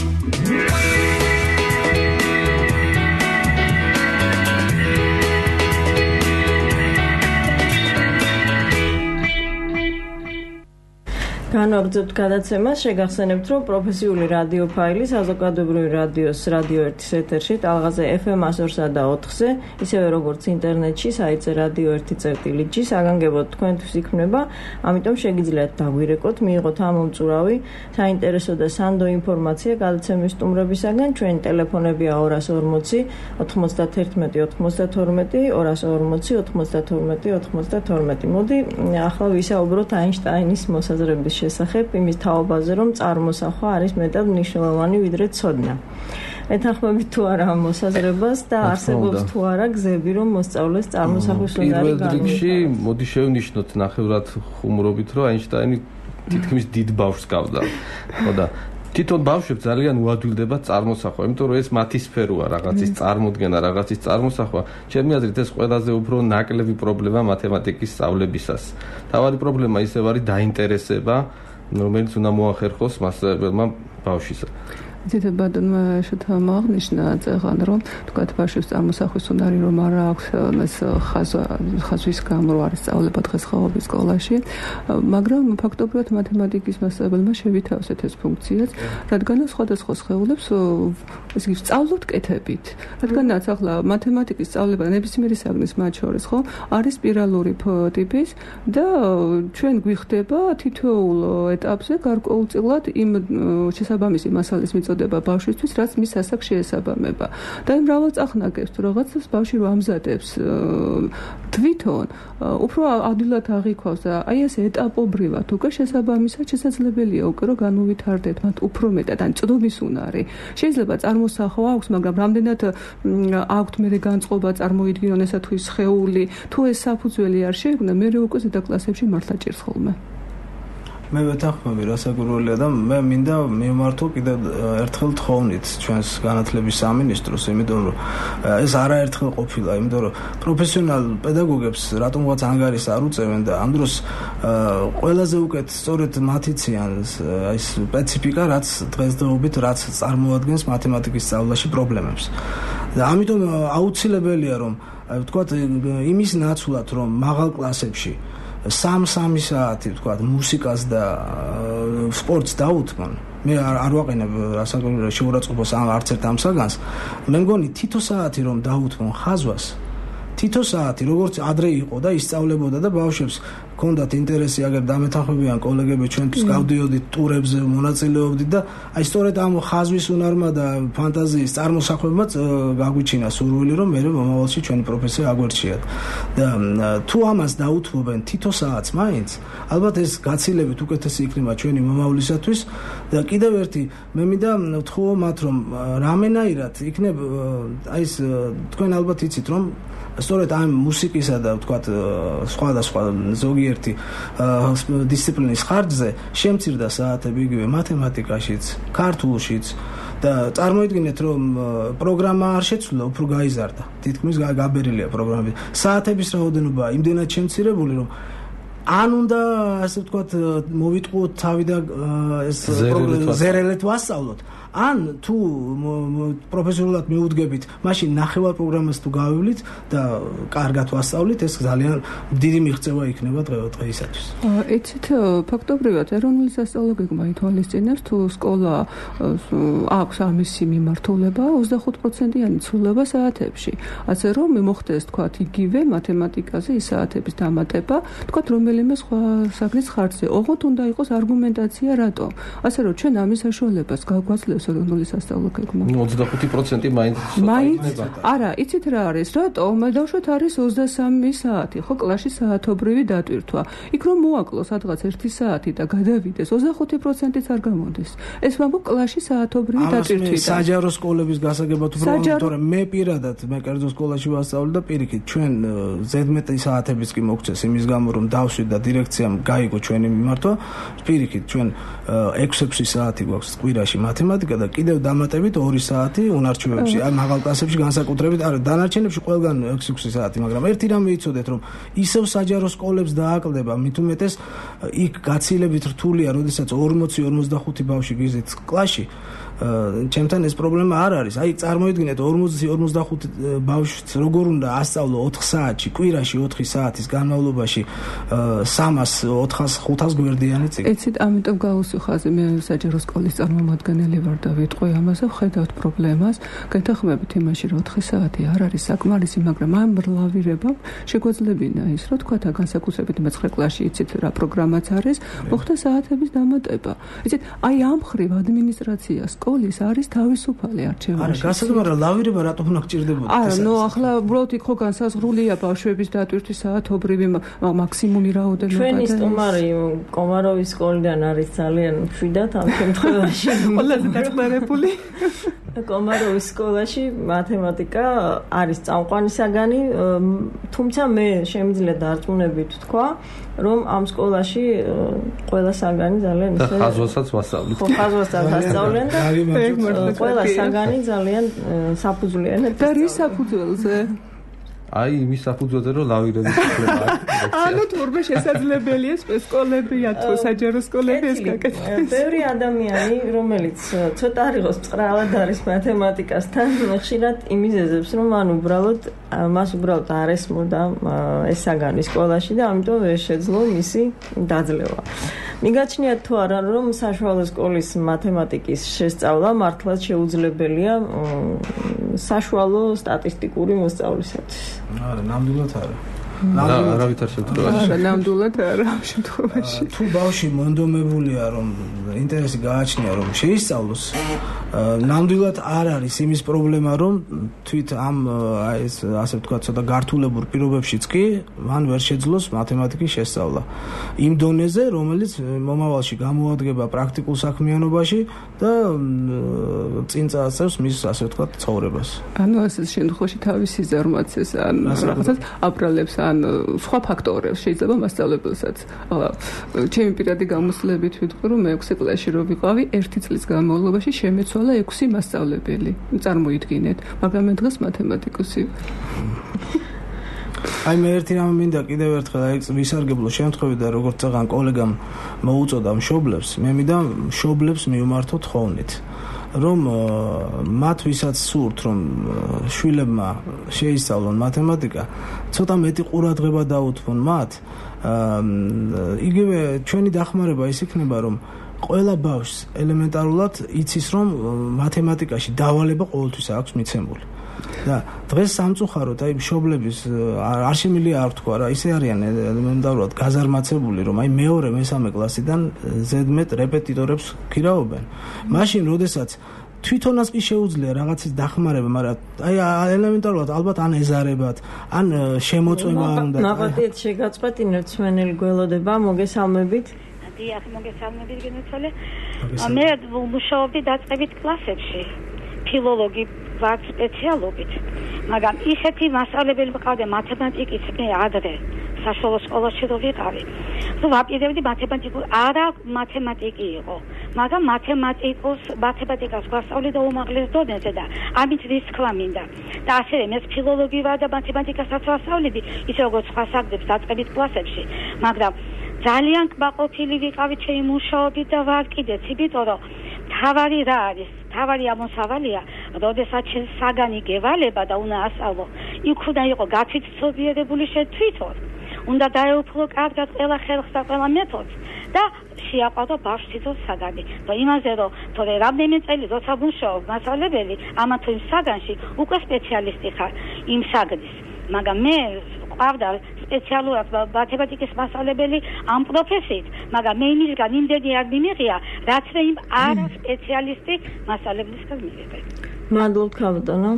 განვაგრძობთ გადაცემას, შეგახსენებთ, რომ პროფესიული რადიო ფაილი საზოგადოებრივი რადიოს რადიო ერთის ეთერში ტალღაზე ეფ ემ εκατო ორ და ოთხზე, ისევე როგორც ინტერნეტში საიტზე რადიო ერთი წერტილი ჯი საგანგებოდ თქვენთვის იქმნება, ამიტომ შეგიძლიათ დაგვირეკოთ, მიიღოთ ამომწურავი, საინტერესო და სანდო ინფორმაცია გადაცემის სტუმრებისაგან. ჩვენი ტელეფონებია ორას ორმოცი ოთხმოცდათერთმეტი ოთხმოცდათორმეტი, ორას ორმოცი ოთხმოცდათორმეტი ოთხმოცდათორმეტი. მოდი ახლა ვისაუბროთ აინშტაინის მოსაზრების შესახებ, იმის თაობაზე, რომ წარმოსახვა არის მეტად მნიშვნელოვანი ვიდრე ცოდნა. ეთანხმებით თუ არა ამ მოსაზრებას და არსებობს თუ არა გზები, რომ მოსწავლეს წარმოსახვის უნარი განუვითაროს? პირველ რიგში მოდი შევნიშნოთ ნახევრად ხუმრობით, რომ აინშტაინი თითქმის დიდ ბავშვს გავდა. ხო და თვითონ ბავშვებს ძალიან უადვილდება წარმოსახვა, იმიტომ რომ ეს მათი სფეროა, რაღაცის წარმოდგენა, რაღაცის წარმოსახვა. ჩემი აზრით ეს ყველაზე უფრო ნაკლები პრობლემა მათემატიკის სწავლებისას. თავარი პრობლემა ისევ არის დაინტერესება, რომელიც უნდა მოახერხოს მასწავლებელმა ბავშვისა. იცით ბატონმა შეთამა აღნიშნა წეგან რომ თქვათ ბავშვებს წარმოსახვის უნარი რომ არ აქვს ეს ხაზვა ხაზვის გამო არის სწავლება დღესდღეობის სკოლაში მაგრამ ფაქტობრივად მათემატიკის მასწავლებელმა შევითავსეთ ეს ფუნქციაც რადგან სხვადასხვა სხეულებს ესე იგი სწავლობთ კეთებით რადგანაც ახლა მათემატიკის სწავლება ნებისმიერი საგნის მათ შორის ხო არის სპირალური ტიპის და ჩვენ გვიხდება თითოეულ ეტაპზე გარკვეულწილად იმ შესაბამისი მასალის მიწოდება ბავშვისთვის რაც მის ასაკს შეესაბამება და იმ მრავალწახნაგებს თუ რაღაცას ბავშვი რო ამზადებს თვითონ უფრო ადვილად აღიქვავს და აი ეს ეტაპობრივად უკვე შესაბამისად შესაძლებელია უკვე რომ განუვითარდეთ მათ უფრო მეტად ან წდომის უნარი შეიძლება წარმოსახვა აქვს მაგრამ რამდენად აქვთ მე განწყობა წარმოიდგინონ ესა თუ ის სხეული თუ ეს საფუძველი არ შეექმნა მე უკვე ზედა კლასებში მართლა ჭირს ხოლმე მე ვეთანხმები რასაკვირველია და მე მინდა მივმართო კიდევ ერთხელ თხოვნით ჩვენს განათლების სამინისტროს იმიტომ რომ ეს არაერთხელ ყოფილა იმიტომ რომ პროფესიონალ პედაგოგებს რატომღაც ანგარის არ უწევენ და ამ დროს ყველაზე უკეთ სწორედ მათი ციან აი სპეციფიკა რაც დღესდღეობით რაც წარმოადგენს მათემატიკის სწავლაში პრობლემებს და ამიტომ აუცილებელია რომ აი ვთქვათ იმის ნაცვლად რომ მაღალ კლასებში სამ-სამი საათი ვთქვათ მუსიკას და სპორტს დაუთმონ მე არ ვაყენებ რასაკვირველია შეურაცხყოფას არც ერთ ამ საგანს მე მგონი თითო საათი რომ დაუთმონ ხაზვას თითო საათი როგორც ადრე იყო და ისწავლებოდა და ბავშვებს ქონდათ ინტერესი აგერ დამეთანხმებიან კოლეგები ჩვენთვის გავდიოდით ტურებზე მონაწილეობდით და აი სწორედ ამ ხაზვის უნარმა და ფანტაზიის წარმოსახვებმაც გაგვიჩინა სურვილი რომ მე მომავალში ჩვენი პროფესია აგვერჩიათ და თუ ამას დაუთმობენ თითო საათს მაინც ალბათ ეს გაცილებით უკეთესი იქნება ჩვენი მომავლისათვის და კიდევ ერთი მე მინდა ვთხოვო მათ რომ რამენაირად იქნებ აი ეს თქვენ ალბათ იცით რომ სწორედ ამ მუსიკისა და ვთქვათ სხვადასხვა ზოგიერთი დისციპლინის ხარჯზე შემცირდა საათები იგივე მათემატიკაშიც, ქართულშიც და წარმოიდგინეთ რომ პროგრამა არ შეცვლა, უფრო გაიზარდა. თითქმის გაბერილია პროგრამები. საათების რაოდენობა იმდენად შემცირებული რომ ან უნდა ასე ვთქვათ მოვიტყუოთ თავი და ეს ზერელეთ ვასწავლოთ. ან თუ პროფესიონალურად მიუდგებით, მაშინ ნახევარ პროგრამას თუ გავივლით და კარგად ვასწავლით, ეს ძალიან დიდი მიღწევა იქნება დღეისათვის. იცით, ფაქტობრივად ეროვნული სასწავლო ითვალისწინებს, თუ სკოლა აქვს ამისი მიმართულება, ოცდახუთ პროცენტიანი ცვლილება საათებში. ასე რომ მოხდეს, თქვათ, იგივე მათემატიკაზე ის საათების დამატება, თქვათ, რომელიმე სხვა საგნის ხარჯზე. ოღონდ უნდა იყოს არგუმენტაცია რატომ. ასე რომ ჩვენ ამის საშუალებას გვაძლევს ეროვნული სასწავლო გეგმა. ოცდახუთი პროცენტი მაინც მაინც არა, იცით რა არის, რატომ? დავუშვათ არის ოცდასამი საათი, ხო, კლასში საათობრივი დატვირთვა. იქ რომ მოაკლოს სადღაც ერთი საათი და გადავიდეს, ოცდახუთი პროცენტიც არ გამოდის. ეს ვამბობ კლასში საათობრივი დატვირთვით. საჯარო სკოლების გასაგებად უფრო თორემ მე პირადად მე კერძო სკოლაში ვასწავლე და პირიქით ჩვენ ზედმეტი საათებიც კი მოგწეს იმის გამო რომ დავშვით და დირექციამ გაიგო ჩვენი მიმართვა. პირიქით ჩვენ ექვსი საათი გვაქვს კვირაში მათემატიკა და კიდევ დამატებით ორი საათი უნარჩვევებში, აი მაღალ კლასებში განსაკუთრებით, არა დანარჩენებში ყველგან ექვსი საათი, მაგრამ ერთი რამე იცოდეთ, რომ ისევ საჯარო სკოლებს დააკლდება, მით უმეტეს იქ გაცილებით რთულია, როდესაც ორმოცი ორმოცდახუთი ბავშვი გიზით კლასში. ჩემთან ეს პრობლემა არ არის. აი წარმოიდგინეთ ორმოცი ორმოცდახუთი ბავშვს როგორ უნდა ასწავლო ოთხ საათში, კვირაში ოთხი საათის განმავლობაში სამას ოთხას ხუთას გვერდიანი წიგნი. ეცით, ამიტომ გავუსიხაზე მე საჯარო სკოლის წარმომადგენელი ვარ და ვიტყვი ამაზე, ვხედავთ პრობლემას, გეთანხმებით იმაში, რომ ოთხი საათი არ არის საკმარისი, მაგრამ ამ ლავირებამ შეგვეძლებინა ის, რომ თქვა და განსაკუთრებით მეცხრე კლასში იცით რა პროგრამაც არის, მოხდა საათების დამატება. იცით, აი ამ ხრივ ადმინისტრაციას სკოლის არის თავისუფალი არჩევანი. არა, გასაგებია ლავირება რატომ უნდა გჭირდებოდა? არა, ნუ ახლა უბრალოდ იქ ხო განსაზღვრულია ბავშვების დატვირთვის საათობრივი მაქსიმუმი რაოდენობა. ჩვენი სტუმარი კომაროვის სკოლიდან არის ძალიან მშვიდად ამ შემთხვევაში. ყველაზე დაწყნარებული. კომაროვის სკოლაში მათემატიკა არის წამყვანი საგანი, თუმცა მე შემიძლია დარწმუნებით ვთქვა, რომ ამ სკოლაში ყველა საგანი ძალიან ისე და ხაზვასაც ვასწავლეთ. ხო, ხაზვასაც ვასწავლენ და ყველა საგანი ძალიან საფუძვლიანად და რის საფუძველზე? აი იმის საფუძველზე რომ ლავირების უფლება აქვს. ანუ თურმე შესაძლებელია სკოლებია თუ საჯარო სკოლები ეს გაკეთდეს. ბევრი ადამიანი, რომელიც ცოტა არ იყოს მწყრალად არის მათემატიკასთან, ხშირად იმიზეზებს, რომ ან უბრალოდ მას უბრალოდ არ ესმოდა ეს საგანი სკოლაში და ამიტომ ვერ შეძლო მისი დაძლევა. მიგაჩნიათ თუ არა, რომ საშუალო სკოლის მათემატიკის შესწავლა მართლაც შეუძლებელია საშუალო სტატისტიკური მოსწავლისათვის? არა, ნამდვილად არა. არავითარ შემთხვევაში. არა, ნამდვილად არა ამ შემთხვევაში. თუ ბავშვი მონდომებულია, რომ ინტერესი გააჩნია, რომ შეისწავლოს, ნამდვილად არ არის იმის პრობლემა, რომ თვით ამ აი ეს ასე ვთქვათ, ცოტა გართულებულ პირობებშიც კი მან ვერ შეძლოს მათემატიკის შესწავლა. იმ დონეზე, რომელიც მომავალში გამოადგება პრაქტიკულ საქმიანობაში და წინ წააწევს მის ასე ვთქვათ ცხოვრებას. ანუ ასე შემთხვევაში თავისი ზარმაცეს ან რაღაცას აბრალებს ან სხვა ფაქტორებს შეიძლება მასწავლებელსაც. ჩემი პირადი გამოსვლებით ვიტყვი, რომ მეექვსე კლასში რო ვიყავი, ერთი წლის განმავლობაში შემეცვალა ექვსი მასწავლებელი. წარმოიდგინეთ, მაგრამ მე დღეს მათემატიკოსი ვარ. აი მე ერთი რამე მინდა კიდევ ერთხელ აი ვისარგებლო შემთხვევით და როგორც წაღან კოლეგამ მოუწოდა მშობლებს, მე მინდა მშობლებს მივმართოთ ხოვნით. რომ მათ ვისაც სურთ რომ შვილებმა შეისწავლონ მათემატიკა, ცოტა მეტი ყურადღება დაუთმონ მათ. იგივე ჩვენი დახმარება ის იქნება, რომ ყველა ბავშვს ელემენტარულად იცის, რომ მათემატიკაში დავალება ყოველთვის აქვს მიცემული. და დღეს სამწუხაროდ აი მშობლების არ შემიძლია არ თქვა რა, ისე არიან ელემენტარულად გაზარმაცებული, რომ აი მეორე მესამე კლასიდან ზედმეტ რეპეტიტორებს ქირაობენ. მაშინ, როდესაც თვითონაც კი შეუძლია რაღაცის დახმარება, მაგრამ აი ელემენტარულად ალბათ ან ეზარებათ, ან შემოწმება არ უნდა. ნაბატიეთ შეგაწყვეტინებთ სვენელი გველოდება, მოგესალმებით. დიახ, მოგესალმებით გენაცვალე. მე ვმუშაობდი დაწყებით კლასებში. ფილოლოგი ვარ სპეციალობით, მაგრამ ისეთი მასწავლებელი მყავდა მათემატიკის მე ადრე საშუალო სკოლაში რო ვიყავი. რომ ვაპირებდი მათემატიკურ, არა მათემატიკი იყო, მაგრამ მათემატიკოს მათემატიკას გვასწავლე და უმაღლეს დონეზე და ამით რის თქვა მინდა. და ასევე მე ფილოლოგი ვარ და მათემატიკასაც ვასწავლები, ისე როგორც სხვა საგდებს დაწყებით კლასებში, მაგრამ ძალიან კმაყოფილი ვიყავი ჩემი მუშაობით და ვარ კიდეც, იმიტომ რომ თავარი რა არის? თავარი ამოსავალია, როდესაც საგანი გევალება და უნდა ასწავლო, იქ უნდა იყო გათვითცნობიერებული თვითონ. უნდა დაეუფლო კარგად ყველა ხერხს და ყველა მეთოდს და შეაყვადო ბავშვს თვითონ საგანი. და იმაზე რომ თორე რამდენიმე წელი როცა მუშაობ მასწავლებელი, ამა თუ იმ საგანში უკვე სპეციალისტი ხარ იმ საგნის. მაგრამ მე ყავდა სპეციალურად მათემატიკის მასწავლებელი ამ პროფესიით, მაგრამ მე იმისგან იმდენი არ მიმიღია, რაც მე იმ არა სპეციალისტი მასწავლებელისგან მივიღე. მადლობთ ქალბატონო.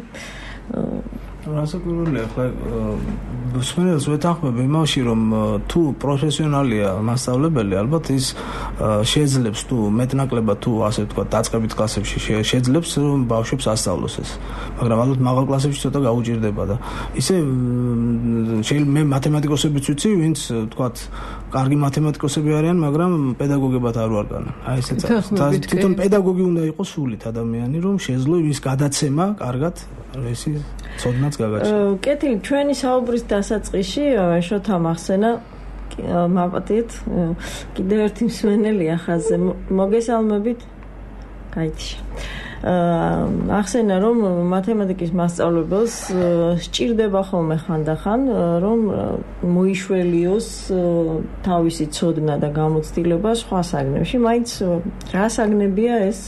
რასაკვირველია, ახლა სვენელს ვეთანხმებ იმაში, რომ თუ პროფესიონალია მასწავლებელი, ალბათ ის შეძლებს თუ მეტნაკლებად თუ ასე ვთქვათ დაწყებით კლასებში შეძლებს რომ ბავშვებს ასწავლოს ეს. მაგრამ ალბათ მაღალ კლასებში ცოტა გაუჭირდება და ისე შეიძლება მე მათემატიკოსებიც ვიცი, ვინც ვთქვათ კარგი მათემატიკოსები არიან, მაგრამ პედაგოგებად არ ვარგან. აი ესეც არის. თვითონ პედაგოგი უნდა იყოს სულით ადამიანი, რომ შეძლო იმის გადაცემა კარგად ესი ცოდნაც გაგაჩნია. კეთილი, ჩვენი საუბრის დასაწყისში შოთა მახსენა მაპატით კიდევ ერთი მსვენელია ხაზზე. მოგესალმებით. გაიჩი. ახსენა რომ მათემატიკის მასწავლებელს სჭირდება ხოლმე ხანდახან რომ მოიშველიოს თავისი ცოდნა და გამოცდილება სხვა საგნებში, მაინც რა საგნებია ეს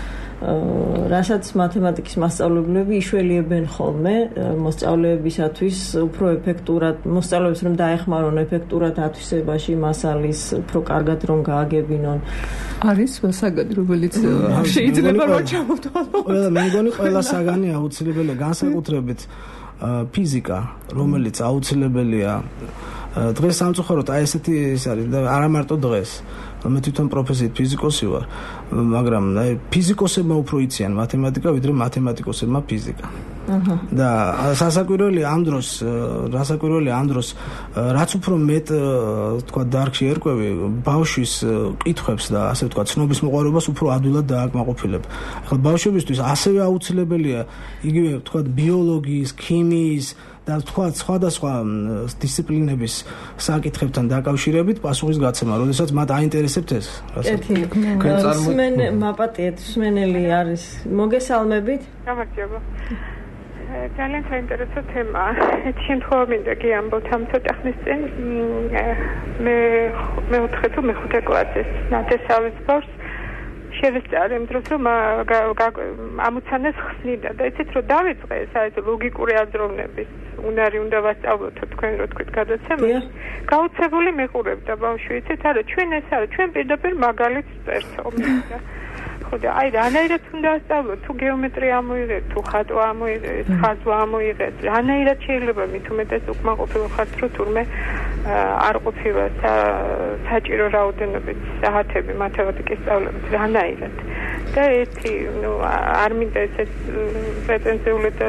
რასაც მათემატიკის მასწავლებლები იშველიებენ ხოლმე მოსწავლეებისათვის უფრო ეფექტურად, მოსწავლეებს რომ დაეხმარონ ეფექტურად ათვისებაში მასალის, უფრო კარგად რომ გააგებინონ. არის საგანი, რომელიც შეიძლება რომ ჩამოთვალო. ყველა მე მგონი ყველა საგანი აუცილებელია, განსაკუთრებით ფიზიკა, რომელიც აუცილებელია დღეს სამწუხაროდ აი ესეთი ის არის და არა მარტო დღეს, მე თვითონ პროფესიით ფიზიკოსი ვარ, მაგრამ აი ფიზიკოსებმა უფრო იციან მათემატიკა, ვიდრე მათემატიკოსებმა ფიზიკა. აჰა. და სასაკვირველია ამ დროს, რასაკვირველია ამ დროს, რაც უფრო მეტ თქვა დარგში ერკვევი, ბავშვის კითხვებს და ასე ვთქვა, ცნობის მოყვარებას უფრო ადვილად დააკმაყოფილებ. ახლა ბავშვებისთვის ასევე აუცილებელია იგივე ვთქვა ბიოლოგიის, ქიმიის და თქვა სხვადასხვა დისციპლინების საკითხებთან დაკავშირებით პასუხის გაცემა, როდესაც მათ აინტერესებთ ეს. გასმენ მაპატიეთ, მსმენელი არის. მოგესალმებით. გამარჯობა. ძალიან საინტერესო თემაა. ეს შემთხვევა მინდა გიამბოთ ამ ცოტა ხნის წინ მე მეოთხე თუ მეხუთე კლასის ნათესავის ბავშვს შევესწავლე იმ დროს რომ ამოცანას ხსნიდა და იცით რომ დავიწყე საერთო ლოგიკური აზროვნების უნარი უნდა ვასწავლოთო თქვენ რო თქვით გადაცემაში გაუცებული მიყურებდა ბავშვი იცით არა ჩვენ ეს არა ჩვენ პირდაპირ მაგალითს წერცო და ხოდა აი რანაირად უნდა ასწავლოთ თუ გეომეტრია ამოიღეთ თუ ხატვა ამოიღეთ ხაზვა ამოიღეთ რანაირად შეიძლება მით უმეტეს უკმაყოფილო ხართ რომ თურმე არ ყოფილა საჭირო რაოდენობით საათები მათემატიკის სწავლებით რანაირად და ერთი ნუ არ მინდა ესეც პრეტენზიული და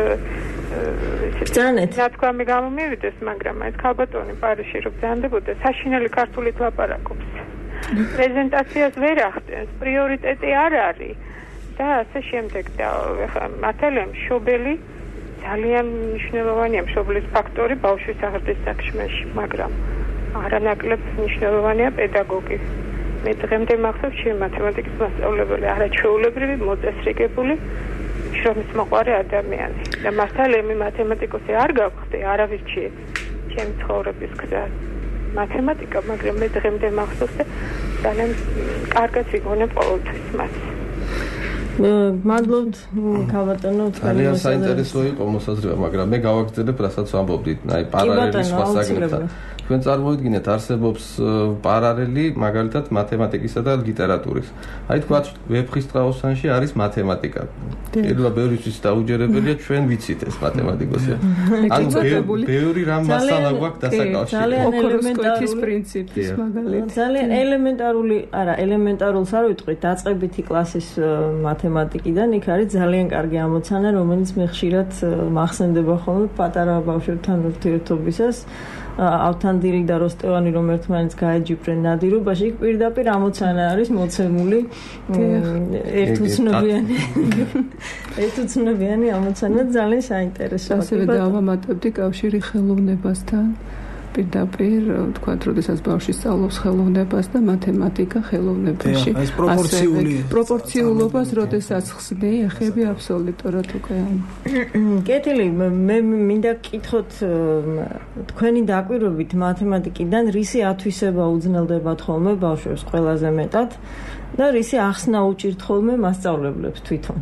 ნათქვამი გამომივიდეს მაგრამ ეს ქალბატონი პარიზში რომ ბრძანდებოდა საშინელი ქართულით ლაპარაკობს პრეზენტაციას ვერ ახდენს პრიორიტეტი არ არის და ასე შემდეგ და ახლა მათალემ შობელი ძალიან მნიშვნელოვანია მშობლის ფაქტორი ბავშვის აღზრდის საქმეში მაგრამ არანაკლებ მნიშვნელოვანია პედაგოგი მე დღემდე მახსოვს ჩემი მათემატიკის მასწავლებელი არაჩვეულებრივი მოწესრიგებული შრომის მოყვარე ადამიანი და მასალემ მათემატიკოსი არ გავხდე არავის ჩემი ცხოვრების გზა მათემატიკა მაგრამ მე დღემდე მახსოვს და ძალიან კარგად ვიგონებ ყოველთვის მას მადლობთ ქალბატონო ძალიან საინტერესო იყო მოსაზრება მაგრამ მე გავაგრძელებ რასაც ვამბობდით აი პარალელი სხვა საგნებთან თქვენ წარმოიდგინეთ არსებობს პარალელი მაგალითად მათემატიკისა და ლიტერატურის აი თქვათ ვეფხისტყაოსანში არის მათემატიკა პირველ ბევრისთვის დაუჯერებელია ჩვენ ვიცით ეს მათემატიკოსი ანუ ბევრი რამ მასალა გვაქვს დასაკავშირებელი ოქროსკვეთის პრინციპის მაგალითი ძალიან ელემენტარული არა ელემენტარულს არ ვიტყვით დაწყებითი კლასის მათემატიკიდან იქ არის ძალიან კარგი ამოცანა რომელიც მე ხშირად მახსენდება ხოლმე პატარა ბავშვებთან ურთიერთობისას ავთანდილი და როსტევანი რომ ერთმანეთს გაეჯიბრენ ნადირობაში იქ პირდაპირ ამოცანა არის მოცემული ერთუცნობიანი ერთუცნობიანი ამოცანა ძალიან საინტერესოა ასევე დავამატებდი კავშირი ხელოვნებასთან პირდაპირ თქვათ, როდესაც ბავშვი სწავლობს ხელოვნებას და მათემატიკა ხელოვნებაში. ეს პროპორციული პროპორციულობას, როდესაც ხსნი, ეხები აბსოლუტურად უკვე. კეთილი, მე მინდა გკითხოთ თქვენი დაკვირვებით მათემატიკიდან რისი ათვისება უძნელდებათ ხოლმე ბავშვებს ყველაზე მეტად და რისი ახსნა უჭირთ ხოლმე მასწავლებლებს თვითონ.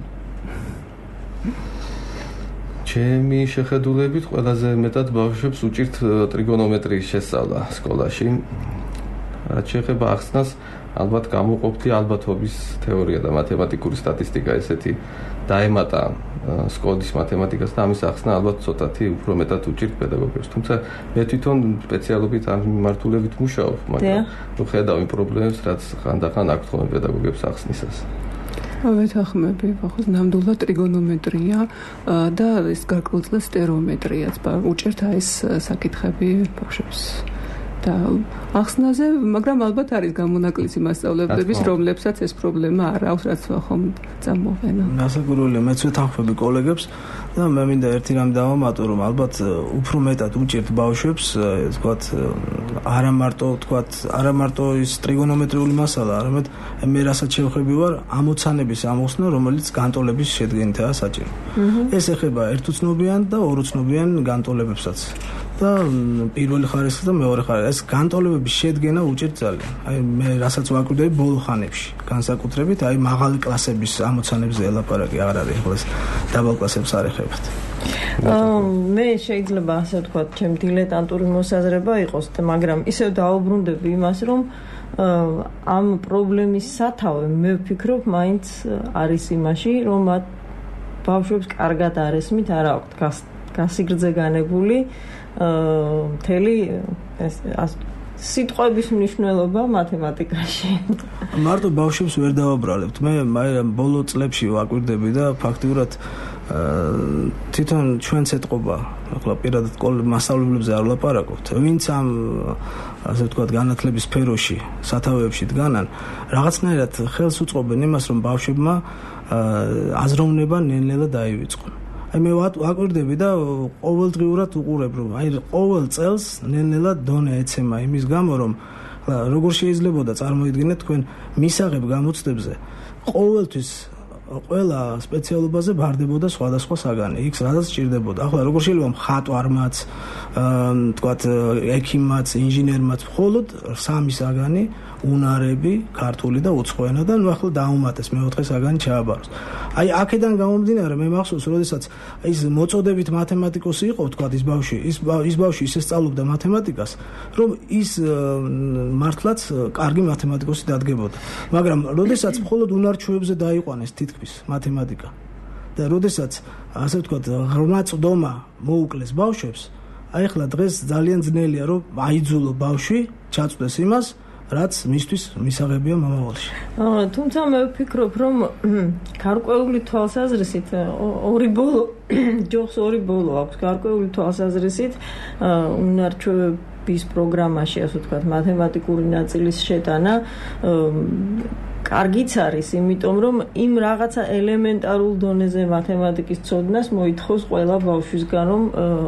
ჩემი შეხედულებით ყველაზე მეტად ბავშვებს უჭირთ ტრიგონომეტრიის შესწავლა სკოლაში. რაც შეეხება ახსნას, ალბათ გამოყოფთი ალბათობის თეორია და მათემატიკური სტატისტიკა ესეთი დაემატა სკოლის მათემატიკას და ამის ახსნა ალბათ ცოტათი უფრო მეტად უჭირთ პედაგოგებს. თუმცა მე თვითონ სპეციალობით ამ მიმართულებით მუშაობ, მაგრამ თუ ხედავ იმ პრობლემებს, რაც ხანდახან აქვს ხოლმე პედაგოგებს ახსნისას. ვეთანხმები, ახლა ნამდვილად ტრიგონომეტრია და ეს გარკვეულწილად სტერეომეტრიაც უჭერთ აი ეს საკითხები ბავშვებს. და ახსნაზე, მაგრამ ალბათ არის გამონაკლისი მასწავლებლების, რომლებსაც ეს პრობლემა არ აქვს, რაც ხომ წამოვენა. გასაგურულია, მეც ვეთანხმები კოლეგებს და მე მინდა ერთი რამ დავამატო, რომ ალბათ უფრო მეტად უჭერთ ბავშვებს, თქვათ, არა მარტო, თქვათ, არა მარტო ის ტრიგონომეტრიული მასალა, არამედ მე რასაც შევხვები ვარ, ამოცანების ამოხსნა, რომელიც განტოლების შედგენითაა საჭირო. ეს ეხება ერთუცნობიან და ორუცნობიან განტოლებებსაც. და პირველი ხარისხი და მეორე ხარისხი ეს განტოლებების შედგენა უჭირთ ძალიან. აი მე რასაც ვაკვირდები ბოლო ხანებში, განსაკუთრებით აი მაღალი კლასების ამოცანებზე ელაპარაკი აღარ არის ახლა ეს დაბალ კლასებს არ ეხებათ. მე შეიძლება ასე ვთქვათ, ჩემ დილეტანტური მოსაზრება იყოს, მაგრამ ისევ დაუბრუნდები იმას, რომ ამ პრობლემის სათავე მე ვფიქრობ, მაინც არის იმაში, რომ მათ ბავშვებს კარგად არ ესმით, არ აქვთ გასიგრძე განებული მთელი ეს სიტყვების მნიშვნელობა მათემატიკაში. მარტო ბავშვებს ვერ დავაბრალებთ. მე ბოლო წლებში ვაკვირდები და ფაქტიურად თვითონ ჩვენც ეთყობა, ახლა პირადად მასწავლებლებზე არ ვლაპარაკობთ. ვინც ამ ასე ვთქვათ განათლების სფეროში, სათავეებში დგანან, რაღაცნაირად ხელს უწყობენ იმას, რომ ბავშვებმა აზროვნება ნელ-ნელა დაივიწყონ. აი მე ვაკვირდები და ყოველდღიურად უყურებ, რომ აი ყოველ წელს ნელ-ნელა დონე ეცემა იმის გამო, რომ როგორ შეიძლებოდა წარმოიდგინეთ თქვენ მისაღებ გამოცდებზე ყოველთვის ყველა სპეციალობაზე ბარდებოდა სხვადასხვა საგანი. იქ სადაც სჭირდებოდა. ახლა როგორ შეიძლება მხატვარმაც, თქვათ ექიმმაც, ინჟინერმაც მხოლოდ სამი საგანი უნარები, ქართული და უცხო ენა და ნუ ახლა დაუმატეს მეოთხე საგანი ჩააბაროს. აი აქედან გამომდინარე მე მახსოვს, როდესაც ის მოწოდებით მათემატიკოსი იყო, თქვათ ის ბავშვი, ის ის ბავშვი ისე სწავლობდა მათემატიკას, რომ ის მართლაც კარგი მათემატიკოსი დადგებოდა. მაგრამ როდესაც მხოლოდ უნარჩვევებზე დაიყვანეს თითქმის მათემატიკა და როდესაც ასე ვთქვათ ღრმა წვდომა მოუკლეს ბავშვებს, აი ახლა დღეს ძალიან ძნელია რომ აიძულო ბავშვი ჩაწვდეს იმას, რაც მისთვის მისაღებია მომავალში. თუმცა მე ვფიქრობ, რომ გარკვეული თვალსაზრისით ორი ბოლო ჯობს ორი ბოლო აქვს გარკვეული თვალსაზრისით უნარჩვევების პროგრამაში, ასე ვთქვათ, მათემატიკური ნაწილის შეტანა კარგიც არის, იმიტომ რომ იმ რაღაცა ელემენტარულ დონეზე მათემატიკის ცოდნას მოითხოვს ყველა ბავშვისგან, რომ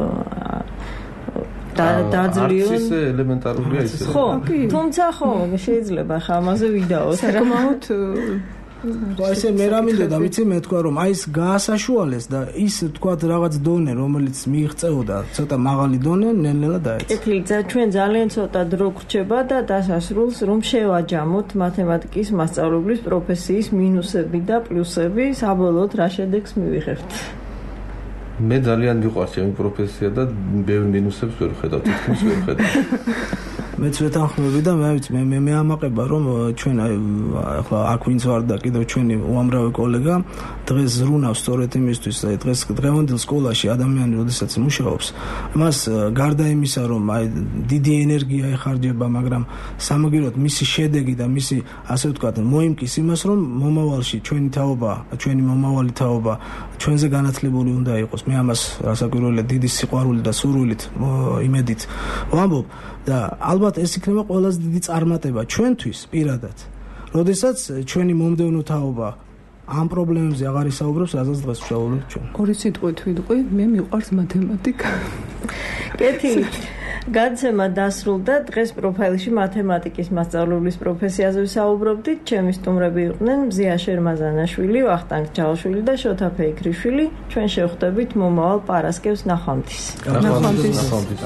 დაძლიონ არის ელემენტარულია ისე. ხო, თუმცა ხო, შეიძლება ხა ამაზე ვიდაოთ. საკმაოდ ესე მე რა მინდოდა, ვიცი მე თქვა რომ აი ეს გაასაშუალეს და ის თქვათ რაღაც დონე, რომელიც მიიღწეოდა, ცოტა მაღალი დონე, ნელ-ნელა დაეცა. ეკლიცა ჩვენ ძალიან ცოტა დრო გრჩება და დასასრულს რომ შევაჯამოთ მათემატიკის მასწავლებლის პროფესიის მინუსები და პლუსები, საბოლოოდ რა შედეგს მივიღებთ. მე ძალიან მიყვარს ჩემი პროფესია და ბევრ მინუსებს ვერ ხედავ, თითქმის ვერ ხედავ. მეც ვეთანხმები და მე ვიცი მე მე ამაყება რომ ჩვენ ახლა აქ ვინც ვარ და კიდევ ჩვენი უამრავი კოლეგა დღეს ზრუნავს სწორედ იმისთვის, აი დღეს დღევანდელ სკოლაში ადამიანი როდესაც მუშაობს, მას გარდა იმისა რომ აი დიდი ენერგია ეხარჯება, მაგრამ სამაგიეროდ მისი შედეგი და მისი ასე ვთქვათ მოიმკის იმას, რომ მომავალში ჩვენი თაობა, ჩვენი მომავალი თაობა ჩვენზე განათლებული უნდა იყოს. მე ამას რასაკვირველია დიდი სიყვარული და სურვილით იმედით ვამბობ და ალბათ ეს იქნება ყველაზე დიდი წარმატება ჩვენთვის პირადად. როდესაც ჩვენი მომდევნო თაობა ამ პრობლემებზე აღარ ისაუბრებს, რასაც დღეს ვსაუბრობთ ჩვენ. ორი სიტყვით ვიტყვი, მე მიყვარს მათემატიკა. კეთილი. გადაცემა დასრულდა. დღეს პროფაილში მათემატიკის მასწავლებლის პროფესიაზე ვსაუბრობდით. ჩემი სტუმრები იყვნენ მზია შერმაზანაშვილი, ვახტანგ ჯავშვილი და შოთა ფეიქრიშვილი. ჩვენ შევხვდებით მომავალ პარასკევს ნახვამდის. ნახვამდის.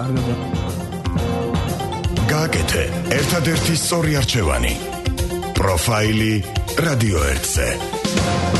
გააკეთე ერთადერთი სწორი არჩევანი. პროფაილი რადიო ერთზე.